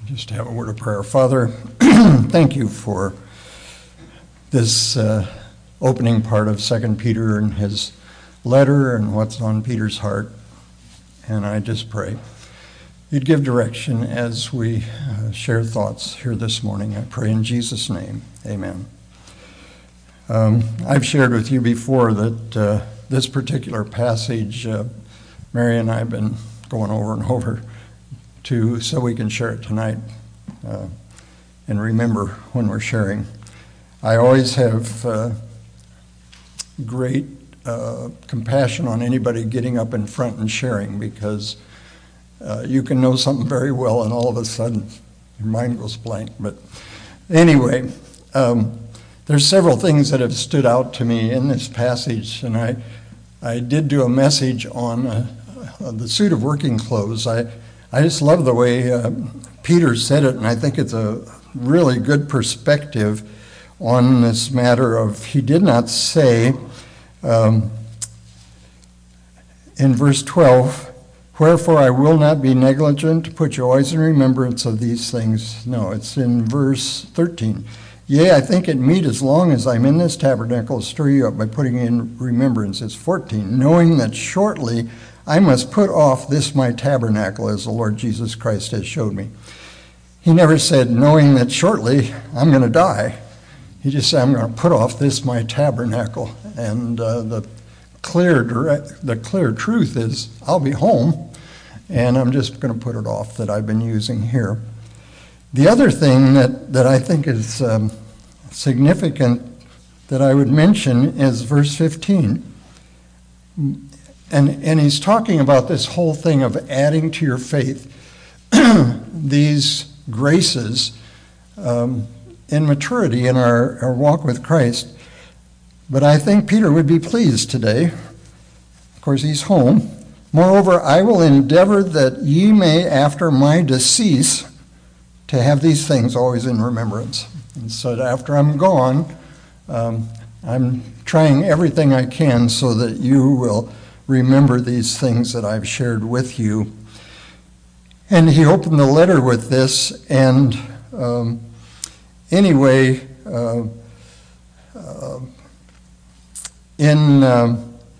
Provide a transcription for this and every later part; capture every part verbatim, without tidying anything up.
Just have a word of prayer. Father, thank you for this uh, opening part of Second Peter and his letter and what's on Peter's heart. And I just pray you'd give direction as we uh, share thoughts here this morning. I pray in Jesus' name. Amen. Um, I've shared with you before that uh, this particular passage, uh, Mary and I have been going over and over to so we can share it tonight uh, and remember when we're sharing. I always have uh, great uh, compassion on anybody getting up in front and sharing, because uh, you can know something very well and all of a sudden your mind goes blank. But anyway, um, there's several things that have stood out to me in this passage, and I I did do a message on uh, the suit of working clothes. I I just love the way uh, Peter said it, and I think it's a really good perspective on this matter of, he did not say um, in verse twelve, wherefore I will not be negligent to put you always in remembrance of these things. No, it's in verse thirteen. Yea, I think it meet as long as I'm in this tabernacle to stir you up by putting in remembrance. It's fourteen. Knowing that shortly I must put off this my tabernacle, as the Lord Jesus Christ has showed me. He never said, knowing that shortly I'm going to die. He just said, I'm going to put off this my tabernacle. And uh, the clear direct, the clear truth is, I'll be home, and I'm just going to put it off that I've been using here. The other thing that, that I think is um, significant that I would mention is verse fifteen. And, and he's talking about this whole thing of adding to your faith these graces um, in maturity in our, our walk with Christ. But I think Peter would be pleased today. Of course, he's home. Moreover, I will endeavor that ye may, after my decease, to have these things always in remembrance. And so that after I'm gone, um, I'm trying everything I can so that you will remember these things that I've shared with you. And he opened the letter with this, and um, anyway, uh, uh, in uh,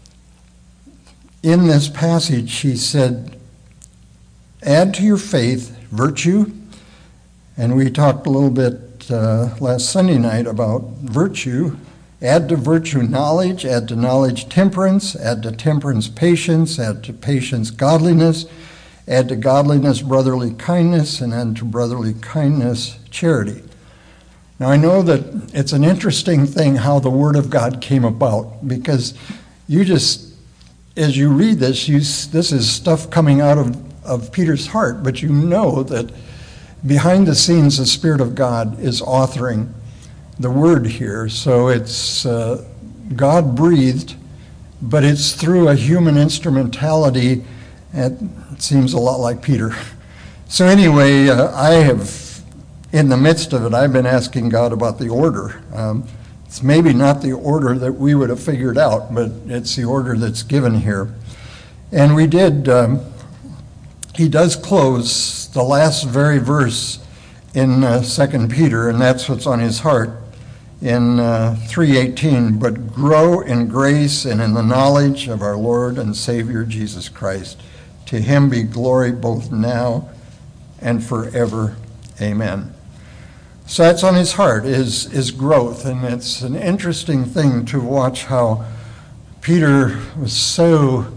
in this passage, he said, add to your faith virtue, and we talked a little bit uh, last Sunday night about virtue. Add to virtue knowledge, add to knowledge temperance, add to temperance patience, add to patience godliness, add to godliness brotherly kindness, and add to brotherly kindness charity. Now I know that it's an interesting thing how the Word of God came about, because you just, as you read this, you, this is stuff coming out of, of Peter's heart, but you know that behind the scenes the Spirit of God is authoring the word here. So it's uh, God breathed, but it's through a human instrumentality. It seems a lot like Peter. So anyway, uh, I have, in the midst of it, I've been asking God about the order. Um, it's maybe not the order that we would have figured out, but it's the order that's given here. And we did, um, he does close the last very verse in uh, Second Peter, and that's what's on his heart. In uh, three eighteen, but grow in grace and in the knowledge of our Lord and Savior Jesus Christ. To him be glory both now and forever. Amen. So that's on his heart, is, is growth. And it's an interesting thing to watch how Peter was so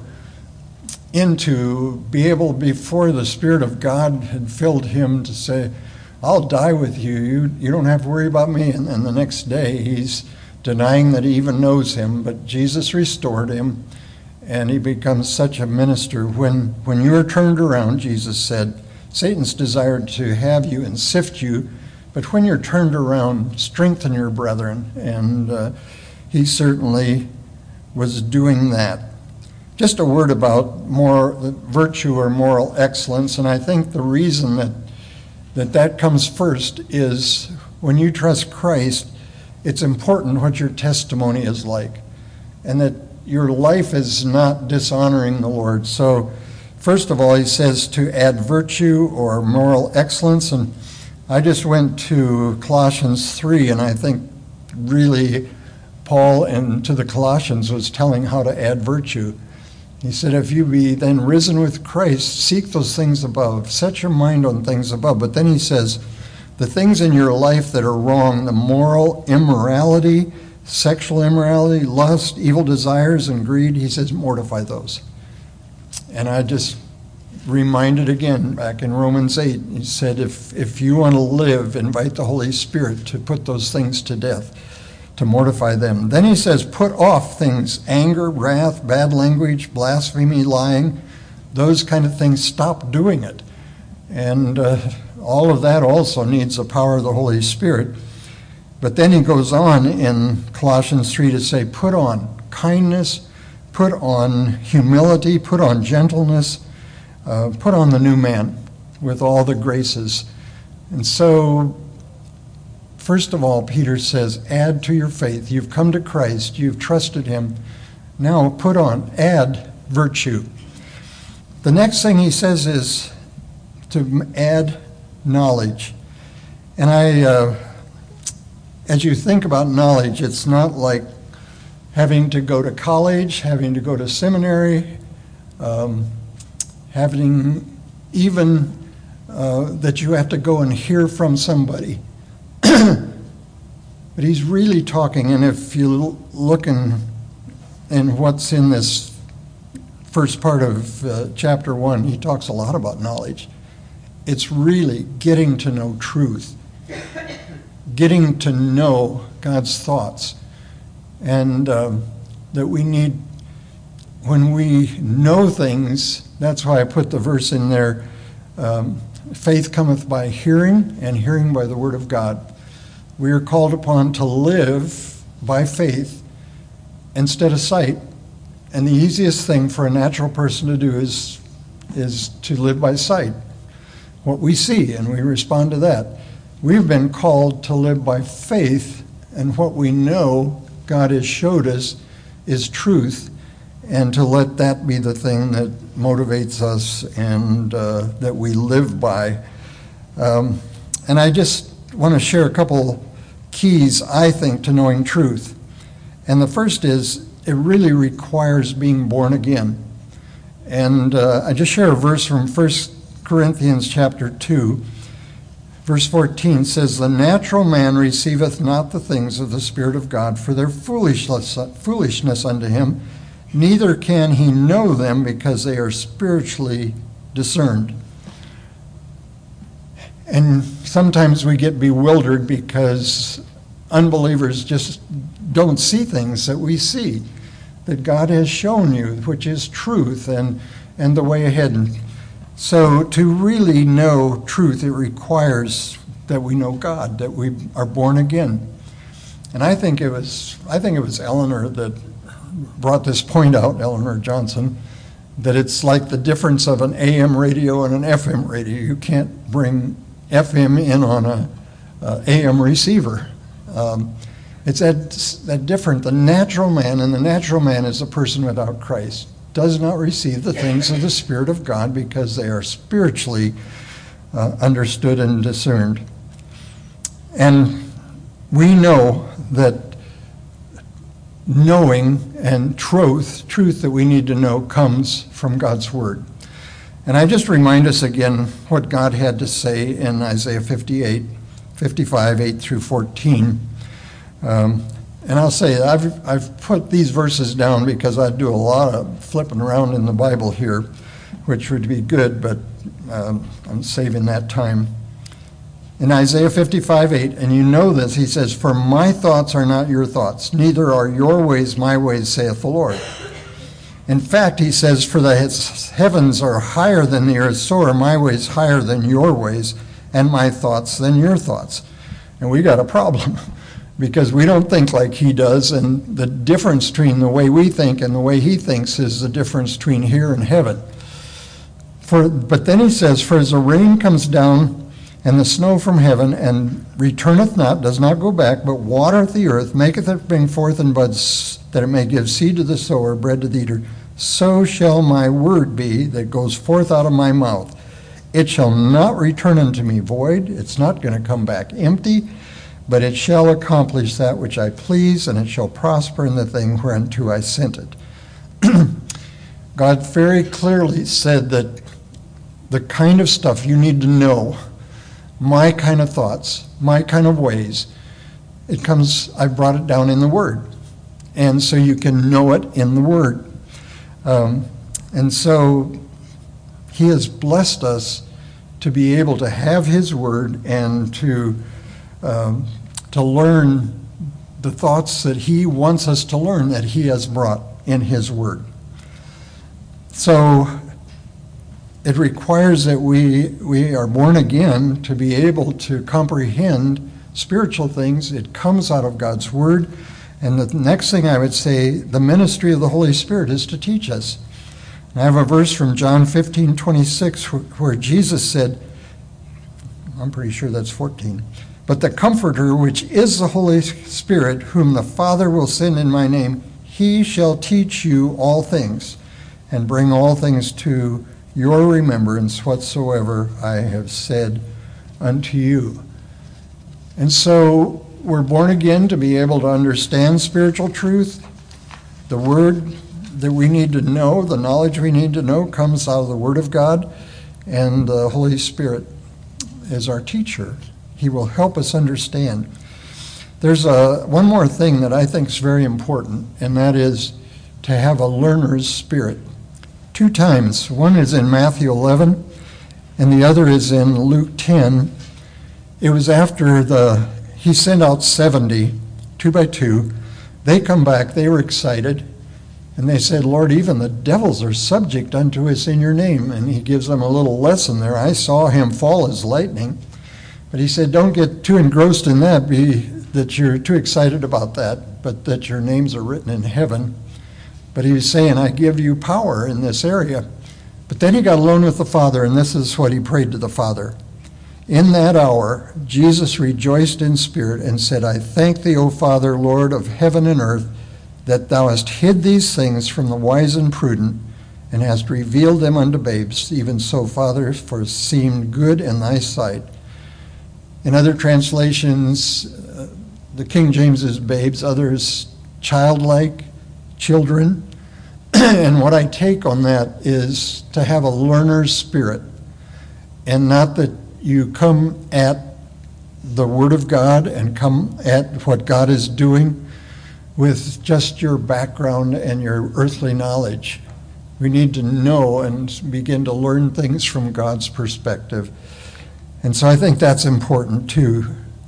into be able, before the Spirit of God had filled him, to say, I'll die with you. You you don't have to worry about me. And then the next day, he's denying that he even knows him. But Jesus restored him, and he becomes such a minister. When, when you are turned around, Jesus said, Satan's desired to have you and sift you, but when you're turned around, strengthen your brethren. And uh, he certainly was doing that. Just a word about more virtue or moral excellence, and I think the reason that that that comes first is when you trust Christ, it's important what your testimony is like, and that your life is not dishonoring the Lord. So first of all, he says to add virtue or moral excellence. And I just went to Colossians three, and I think really Paul and to the Colossians was telling how to add virtue. He said, if you be then risen with Christ, seek those things above. Set your mind on things above. But then he says, the things in your life that are wrong, the moral immorality, sexual immorality, lust, evil desires, and greed, he says, mortify those. And I just reminded again, back in Romans eight, he said, if, if you want to live, invite the Holy Spirit to put those things to death, to mortify them. Then he says, put off things, anger, wrath, bad language, blasphemy, lying, those kind of things. Stop doing it. And uh, all of that also needs the power of the Holy Spirit. But then he goes on in Colossians three to say, put on kindness, put on humility, put on gentleness, uh, put on the new man with all the graces. And so, first of all, Peter says, add to your faith. You've come to Christ. You've trusted him. Now put on, add virtue. The next thing he says is to add knowledge. And I, uh, as you think about knowledge, it's not like having to go to college, having to go to seminary, um, having even uh, that you have to go and hear from somebody. But he's really talking, and if you look in, in what's in this first part of uh, chapter one, he talks a lot about knowledge. It's really getting to know truth, getting to know God's thoughts, and um, that we need, when we know things, that's why I put the verse in there, um, faith cometh by hearing, and hearing by the word of God. We are called upon to live by faith instead of sight. And the easiest thing for a natural person to do is, is to live by sight, what we see, and we respond to that. We've been called to live by faith, and what we know God has showed us is truth, and to let that be the thing that motivates us and uh, that we live by. Um, and I just want to share a couple keys, I think, to knowing truth. And the first is, it really requires being born again. And uh, I just share a verse from First Corinthians chapter two. Verse fourteen says, the natural man receiveth not the things of the Spirit of God, for their foolishness, foolishness unto him, neither can he know them, because they are spiritually discerned. And sometimes we get bewildered because unbelievers just don't see things that we see, that God has shown you, which is truth and, and the way ahead. So to really know truth, it requires that we know God, that we are born again. And I think it was I think it was Eleanor that brought this point out, Eleanor Johnson, that it's like the difference of an A M radio and an F M radio. You can't bring F M in on a, a A M receiver. Um, it's that, that different. The natural man, and the natural man is a person without Christ, does not receive the things of the Spirit of God because they are spiritually uh, understood and discerned. And we know that knowing and truth, truth that we need to know, comes from God's Word. And I just remind us again what God had to say in Isaiah fifty-eight, fifty-five, eight through fourteen. Um, and I'll say I've I've put these verses down because I do a lot of flipping around in the Bible here, which would be good, but um, I'm saving that time. In Isaiah fifty-five, eight, and you know this, he says, for my thoughts are not your thoughts, neither are your ways my ways, saith the Lord. In fact, he says, for the heavens are higher than the earth, so are my ways higher than your ways, and my thoughts than your thoughts. And we got a problem, because we don't think like he does, and the difference between the way we think and the way he thinks is the difference between here and heaven. For, but then he says, for as the rain comes down and the snow from heaven, and returneth not, does not go back, but watereth the earth, maketh it bring forth in buds, that it may give seed to the sower, bread to the eater, so shall my word be that goes forth out of my mouth. It shall not return unto me void. It's not going to come back empty, but it shall accomplish that which I please, and it shall prosper in the thing whereunto I sent it. God very clearly said that the kind of stuff you need to know, my kind of thoughts, my kind of ways, it comes, I brought it down in the Word. And so you can know it in the Word. Um, and so He has blessed us to be able to have His Word and to um, to learn the thoughts that He wants us to learn, that He has brought in His Word. So it requires that we we are born again to be able to comprehend spiritual things. It comes out of God's Word. And the next thing I would say, the ministry of the Holy Spirit is to teach us. I have a verse from John fifteen twenty-six where Jesus said, I'm pretty sure that's fourteen, but the Comforter, which is the Holy Spirit, whom the Father will send in my name, He shall teach you all things and bring all things to your remembrance whatsoever I have said unto you. And so we're born again to be able to understand spiritual truth. The Word that we need to know, the knowledge we need to know, comes out of the Word of God, and the Holy Spirit is our teacher. He will help us understand. There's a, one more thing that I think is very important, and that is to have a learner's spirit. Two times. One is in Matthew eleven, and the other is in Luke ten. It was after the he sent out seventy, two by two. They come back, they were excited, and they said, Lord, even the devils are subject unto us in your name. And he gives them a little lesson there. I saw him fall as lightning. But he said, don't get too engrossed in that, be that you're too excited about that, but that your names are written in heaven. But he was saying, I give you power in this area. But then he got alone with the Father, and this is what he prayed to the Father. In that hour, Jesus rejoiced in spirit and said, I thank thee, O Father, Lord of heaven and earth, that thou hast hid these things from the wise and prudent, and hast revealed them unto babes. Even so, Father, for it seemed good in thy sight. In other translations, uh, the King James is babes, others childlike, children. And what I take on that is to have a learner's spirit, and not that you come at the Word of God and come at what God is doing with just your background and your earthly knowledge. We need to know and begin to learn things from God's perspective. And so I think that's important too,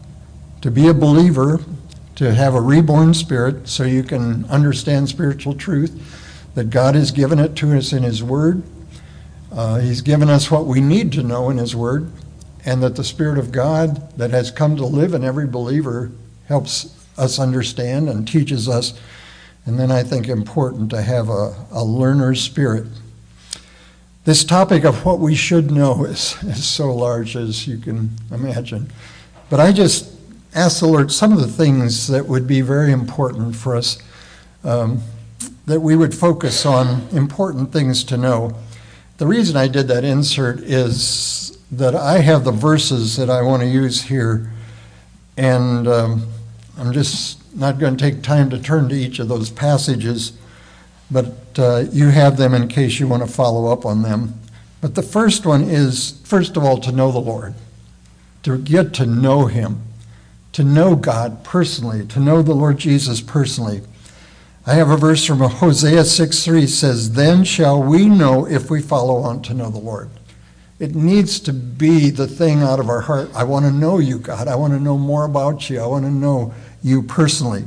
to be a believer, to have a reborn spirit so you can understand spiritual truth, that God has given it to us in His Word. Uh, he's given us what we need to know in His Word, and that the Spirit of God that has come to live in every believer helps us understand and teaches us. And then I think important to have a, a learner's spirit. This topic of what we should know is, is so large, as you can imagine. But I just asked the Lord some of the things that would be very important for us, um, that we would focus on, important things to know. The reason I did that insert is that I have the verses that I want to use here, and um, I'm just not going to take time to turn to each of those passages, but uh, you have them in case you want to follow up on them. But the first one is, first of all, to know the Lord, to get to know Him, to know God personally, to know the Lord Jesus personally. I have a verse from Hosea six three says, then shall we know if we follow on to know the Lord. It needs to be the thing out of our heart. I want to know you, God. I want to know more about you. I want to know you personally.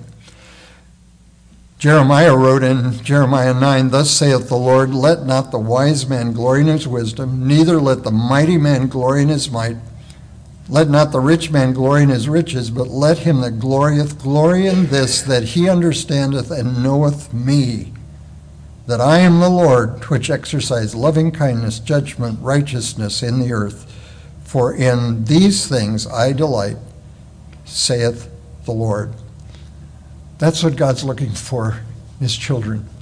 Jeremiah wrote in Jeremiah nine, thus saith the Lord, let not the wise man glory in his wisdom, neither let the mighty man glory in his might. Let not the rich man glory in his riches, but let him that glorieth glory in this, that he understandeth and knoweth me, that I am the Lord, which exercise loving kindness, judgment, righteousness in the earth. For in these things I delight, saith the Lord. That's what God's looking for, His children,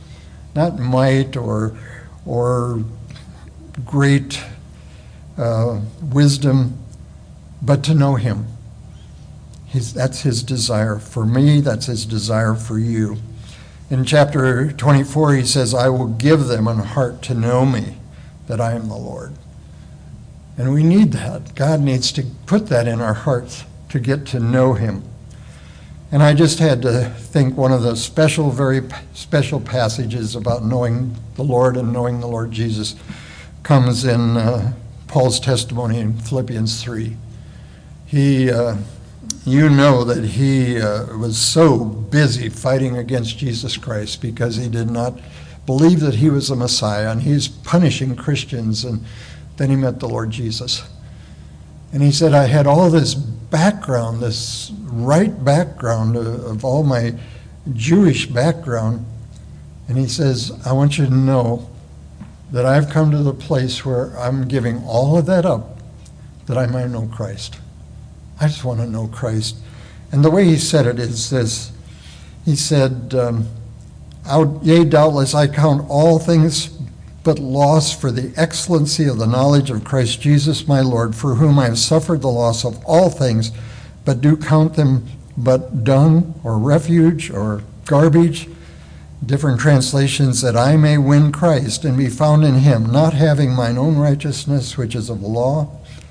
not might or, or great uh, wisdom, but to know him. He's, that's his desire for me. That's his desire for you. In chapter twenty-four, he says, I will give them a heart to know me, that I am the Lord. And we need that. God needs to put that in our hearts to get to know him. And I just had to think one of the special, very special passages about knowing the Lord and knowing the Lord Jesus comes in uh, Paul's testimony in Philippians three. He, uh, you know that he uh, was so busy fighting against Jesus Christ because he did not believe that he was the Messiah, and he's punishing Christians, and then he met the Lord Jesus. And he said, I had all this background, this right background of, of all my Jewish background. And he says, I want you to know that I've come to the place where I'm giving all of that up that I might know Christ. I just want to know Christ. And the way he said it is this. He said, um, yea, doubtless I count all things but loss for the excellency of the knowledge of Christ Jesus my Lord, for whom I have suffered the loss of all things, but do count them but dung or refuge or garbage, different translations, that I may win Christ and be found in him, not having mine own righteousness, which is of the law,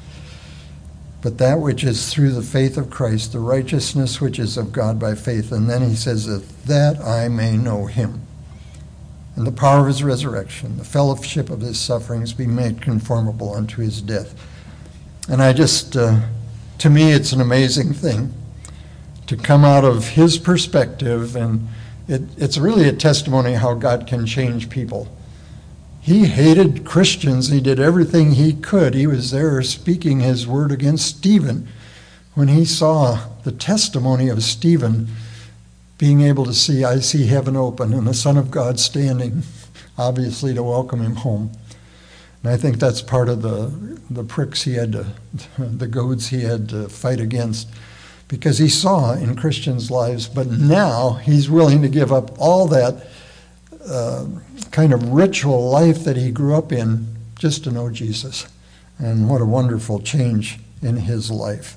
but that which is through the faith of Christ, the righteousness which is of God by faith. And then he says, that, that I may know him, and the power of his resurrection, the fellowship of his sufferings, be made conformable unto his death. And I just, uh, to me, it's an amazing thing to come out of his perspective, and it, it's really a testimony how God can change people. He hated Christians. He did everything he could. He was there speaking his word against Stephen when he saw the testimony of Stephen being able to see, I see heaven open and the Son of God standing, obviously to welcome him home. And I think that's part of the, the pricks he had to, the goads he had to fight against, because he saw in Christians' lives, but now he's willing to give up all that uh, kind of ritual life that he grew up in just to know Jesus. And what a wonderful change in his life.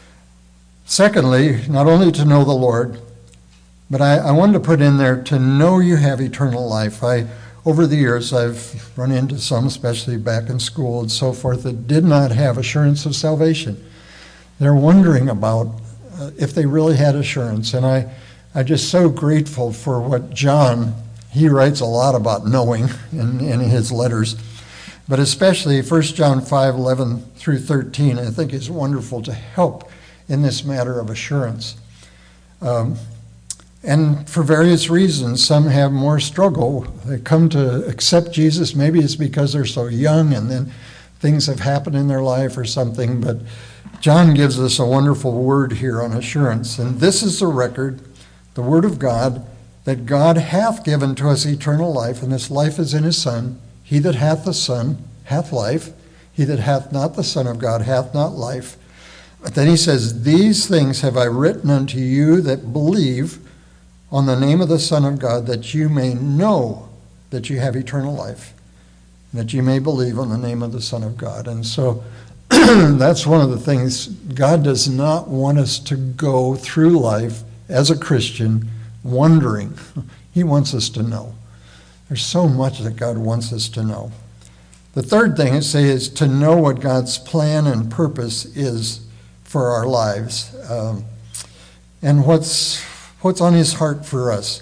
Secondly, not only to know the Lord, but I, I wanted to put in there to know you have eternal life. I, over the years, I've run into some, especially back in school and so forth, that did not have assurance of salvation. They're wondering about uh, if they really had assurance. And I, I'm just so grateful for what John, he writes a lot about knowing in, in his letters. But especially First John five, eleven through thirteen, I think is wonderful to help in this matter of assurance. Um, And for various reasons, some have more struggle. They come to accept Jesus. Maybe it's because they're so young and then things have happened in their life or something. But John gives us a wonderful word here on assurance. And this is the record, the word of God, that God hath given to us eternal life, and this life is in his Son. He that hath the Son hath life. He that hath not the Son of God hath not life. But then he says, these things have I written unto you that believe on the name of the Son of God, that you may know that you have eternal life, that you may believe on the name of the Son of God. And so that's one of the things. God does not want us to go through life as a Christian wondering. He wants us to know. There's so much that God wants us to know. The third thing I say is to know what God's plan and purpose is for our lives, um, and what's what's on his heart for us.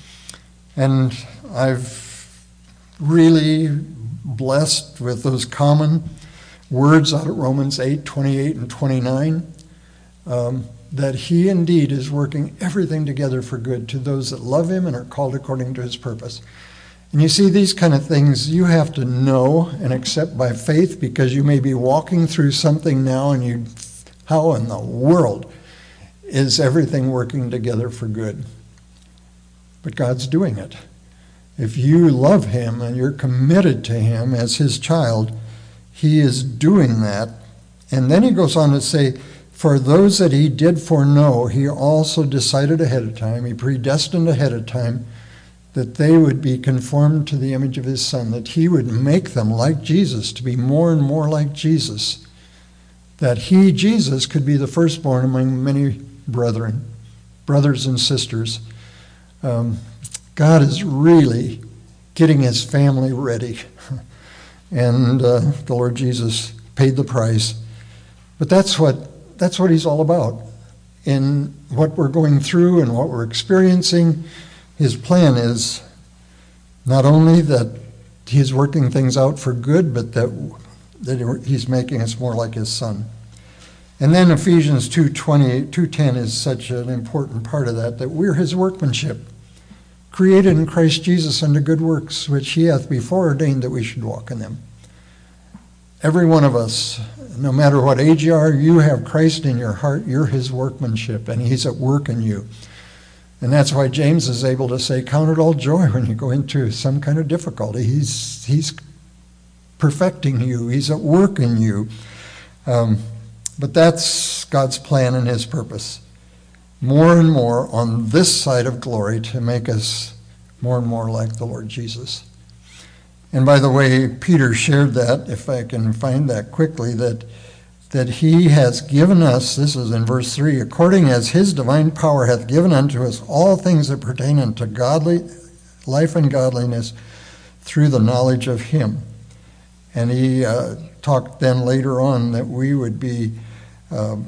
And I've really blessed with those common words out of Romans eight, twenty-eight and twenty-nine, um, that he indeed is working everything together for good to those that love him and are called according to his purpose. And you see, these kind of things you have to know and accept by faith, because you may be walking through something now and you, how in the world is everything working together for good? But God's doing it. If you love him and you're committed to him as his child, he is doing that. And then he goes on to say, for those that he did foreknow, he also decided ahead of time, he predestined ahead of time, that they would be conformed to the image of his Son, that he would make them like Jesus, to be more and more like Jesus, that he, Jesus, could be the firstborn among many brethren, brothers and sisters. Um, God is really getting his family ready. And uh, the Lord Jesus paid the price. But that's what that's what he's all about. In what we're going through and what we're experiencing, his plan is not only that he's working things out for good, but that, that he's making us more like his Son. And then Ephesians two twenty, two ten is such an important part of that, that we're his workmanship, created in Christ Jesus unto good works, which he hath before ordained that we should walk in them. Every one of us, no matter what age you are, you have Christ in your heart. You're his workmanship, and he's at work in you. And that's why James is able to say, count it all joy when you go into some kind of difficulty. He's, he's perfecting you. He's at work in you. Um, but that's God's plan and his purpose. More and more on this side of glory to make us more and more like the Lord Jesus. And by the way, Peter shared that, if I can find that quickly, that, that he has given us, this is in verse three, according as his divine power hath given unto us all things that pertain unto godly life and godliness through the knowledge of him. And he uh, talked then later on that we would be uh,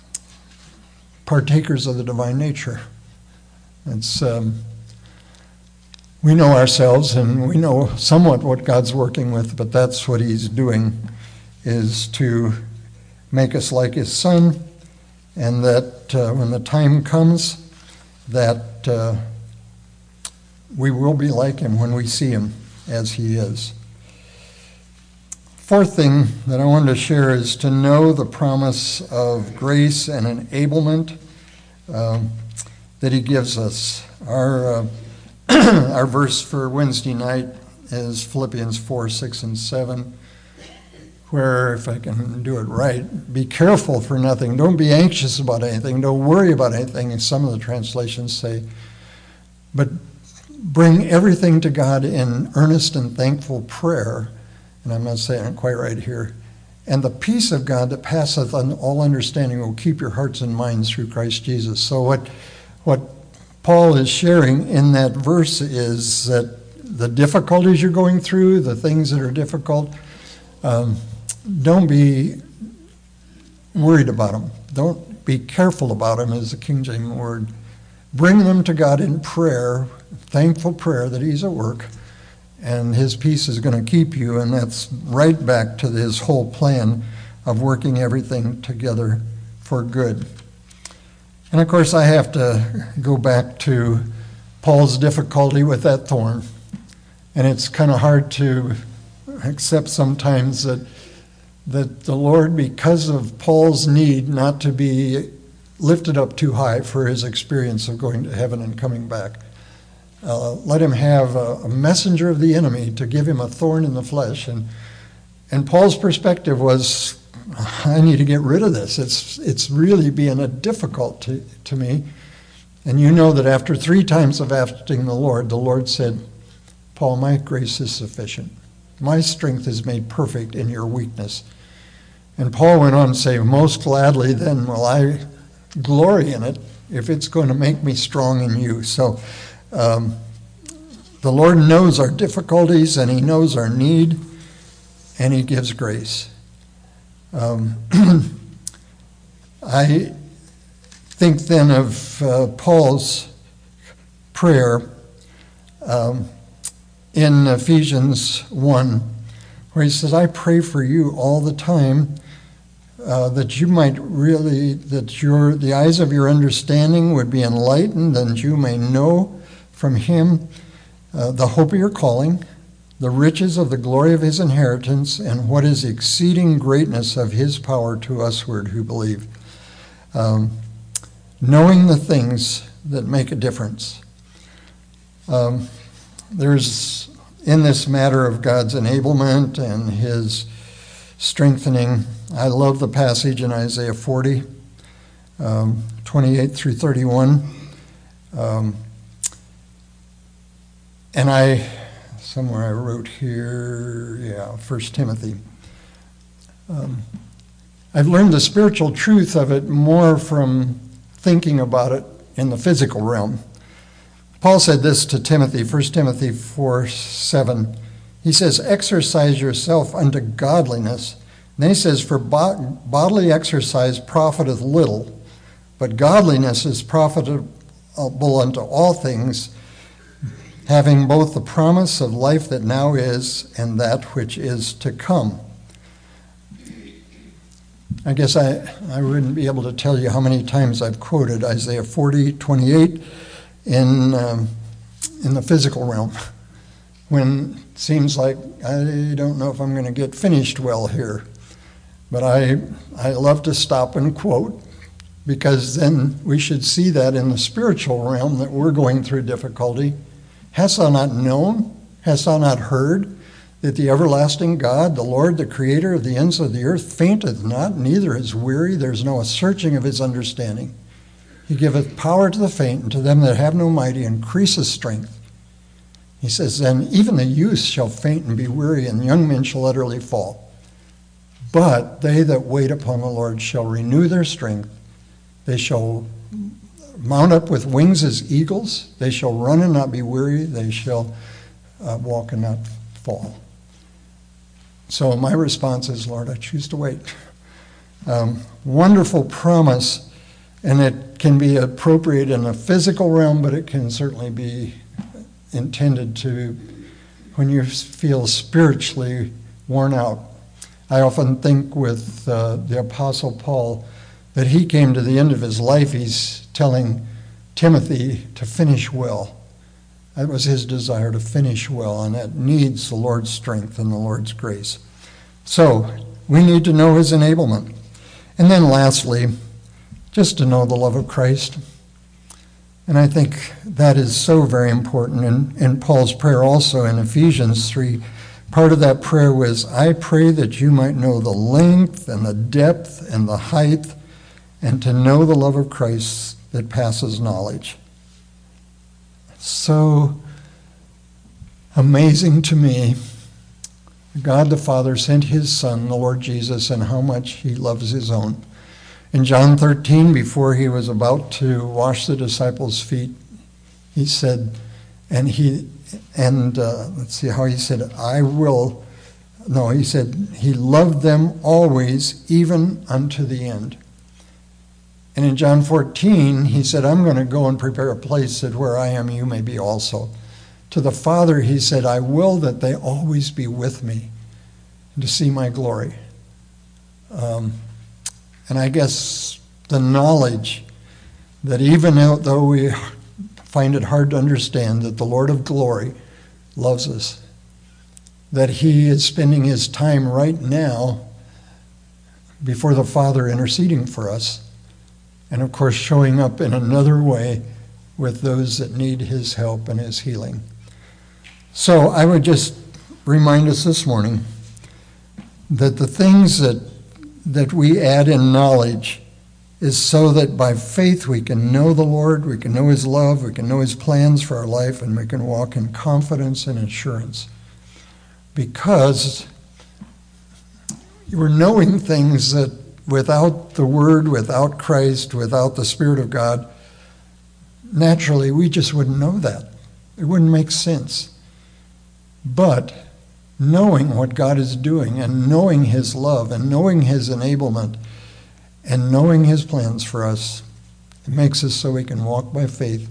partakers of the divine nature. It's um, we know ourselves and we know somewhat what God's working with, but that's what he's doing, is to make us like his Son, and that uh, when the time comes, that uh, we will be like him when we see him as he is. Fourth thing that I wanted to share is to know the promise of grace and enablement um, that he gives us. Our uh, our verse for Wednesday night is Philippians four, six, and seven, where, if I can do it right, be careful for nothing. Don't be anxious about anything. Don't worry about anything, as some of the translations say. But bring everything to God in earnest and thankful prayer. And I'm not saying it quite right here. And the peace of God that passeth all understanding will keep your hearts and minds through Christ Jesus. So what what Paul is sharing in that verse is that the difficulties you're going through, the things that are difficult, um, don't be worried about them. Don't be careful about them, is the King James word. Bring them to God in prayer, thankful prayer that he's at work, and his peace is going to keep you, and that's right back to his whole plan of working everything together for good. And of course, I have to go back to Paul's difficulty with that thorn. And it's kind of hard to accept sometimes that that the Lord, because of Paul's need not to be lifted up too high for his experience of going to heaven and coming back, uh, let him have a, a messenger of the enemy to give him a thorn in the flesh. And and Paul's perspective was, I need to get rid of this. It's it's really being a difficult to, to me. And you know that after three times of asking the Lord, the Lord said, Paul, my grace is sufficient. My strength is made perfect in your weakness. And Paul went on to say, most gladly then will I glory in it if it's going to make me strong in you. So um, the Lord knows our difficulties and he knows our need, and he gives grace. Um, I think then of uh, Paul's prayer um, in Ephesians one, where he says, I pray for you all the time uh, that you might really, that your the eyes of your understanding would be enlightened, and you may know from him uh, the hope of your calling, the riches of the glory of his inheritance, and what is the exceeding greatness of his power to usward who believe. Um, knowing the things that make a difference. Um, there's, in this matter of God's enablement and his strengthening, I love the passage in Isaiah forty, um, twenty-eight through thirty-one. Um, and I, somewhere I wrote here, yeah, First Timothy. Um, I've learned the spiritual truth of it more from thinking about it in the physical realm. Paul said this to Timothy, First Timothy four seven. He says, exercise yourself unto godliness. And then he says, for bo- bodily exercise profiteth little, but godliness is profitable unto all things, having both the promise of life that now is and that which is to come. I guess I, I wouldn't be able to tell you how many times I've quoted Isaiah forty twenty-eight in, um, in the physical realm, when it seems like I don't know if I'm going to get finished well here. But I, I love to stop and quote, because then we should see that in the spiritual realm that we're going through difficulty. Hast thou not known? Hast thou not heard? That the everlasting God, the Lord, the creator of the ends of the earth, fainteth not, neither is weary. There's no searching of his understanding. He giveth power to the faint, and to them that have no might he increaseth strength. He says, then even the youth shall faint and be weary, and young men shall utterly fall. But they that wait upon the Lord shall renew their strength. They shall mount up with wings as eagles. They shall run and not be weary. They shall uh, walk and not fall. So my response is, Lord, I choose to wait. Um, wonderful promise, and it can be appropriate in the physical realm, but it can certainly be intended to when you feel spiritually worn out. I often think with uh, the Apostle Paul that he came to the end of his life. He's telling Timothy to finish well. That was his desire, to finish well, and that needs the Lord's strength and the Lord's grace. So we need to know his enablement. And then lastly, just to know the love of Christ. And I think that is so very important. In, in Paul's prayer also in Ephesians three, part of that prayer was, I pray that you might know the length and the depth and the height, and to know the love of Christ that passes knowledge. So amazing to me. God the Father sent his Son, the Lord Jesus, and how much he loves his own. In John thirteen, before he was about to wash the disciples' feet, he said, and he, and uh, let's see how he said, I will, no, he said, he loved them always, even unto the end. And in John fourteen, he said, I'm going to go and prepare a place that where I am, you may be also. To the Father, he said, I will that they always be with me and to see my glory. Um, and I guess the knowledge that even though we find it hard to understand that the Lord of glory loves us, that he is spending his time right now before the Father interceding for us, and of course showing up in another way with those that need his help and his healing. So I would just remind us this morning that the things that that we add in knowledge is so that by faith we can know the Lord, we can know his love, we can know his plans for our life, and we can walk in confidence and assurance. Because we're knowing things that without the Word, without Christ, without the Spirit of God, naturally we just wouldn't know that. It wouldn't make sense. But knowing what God is doing and knowing his love and knowing his enablement and knowing his plans for us, it makes us so we can walk by faith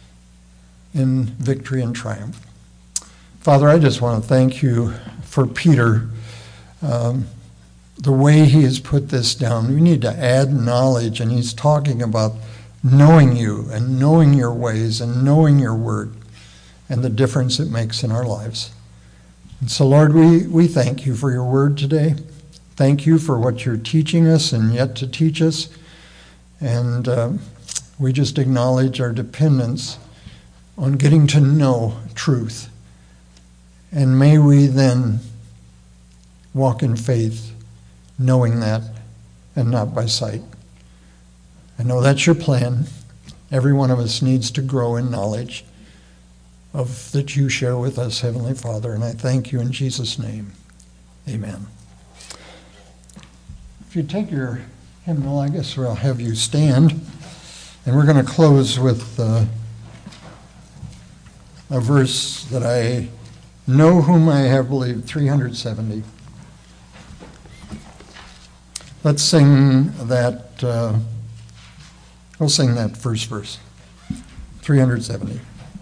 in victory and triumph. Father, I just want to thank you for Peter, um, the way he has put this down. We need to add knowledge, and he's talking about knowing you and knowing your ways and knowing your word and the difference it makes in our lives. And so, Lord, we, we thank you for your word today. Thank you for what you're teaching us and yet to teach us. And uh, we just acknowledge our dependence on getting to know truth. And may we then walk in faith, knowing that and not by sight. I know that's your plan. Every one of us needs to grow in knowledge. of that you share with us, Heavenly Father, and I thank you in Jesus' name. Amen. If you take your hymnal, I guess I'll have you stand, and we're going to close with uh, a verse that I know whom I have believed, three hundred seventy. Let's sing that, uh, we'll sing that first verse, three hundred seventy.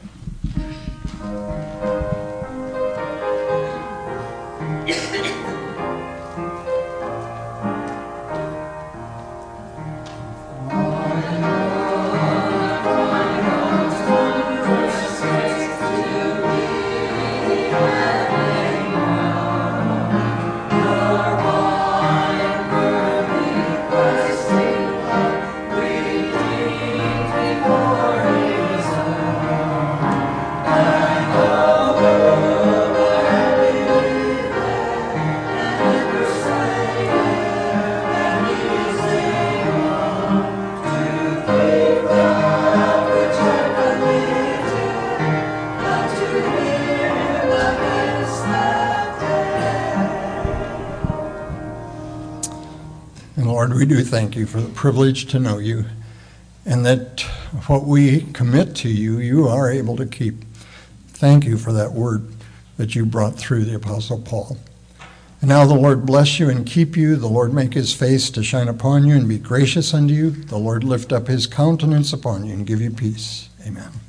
Lord, we do thank you for the privilege to know you, and that what we commit to you, you are able to keep. Thank you for that word that you brought through the Apostle Paul. And now the Lord bless you and keep you. The Lord make his face to shine upon you and be gracious unto you. The Lord lift up his countenance upon you and give you peace. Amen.